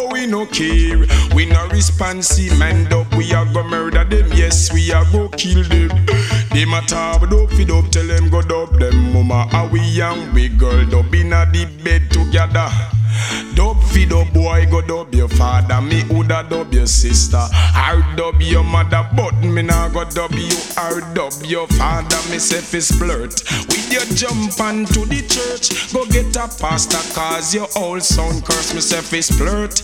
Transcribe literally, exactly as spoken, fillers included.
but we no care. We no responsive, man up, we a go murder them. Yes, we a go kill them. Them a talk, but up, feed up, tell them go dub them. Mama, how we young, we girl, dub inna the bed together. Dub feed up boy, go dub your father. Me woulda dub your sister. I dub your mother, but me nah go dub you. I dub your father, me say fi splurt. With your jump on to the church, go get a pastor, cause your old son curse. Me say fi splurt.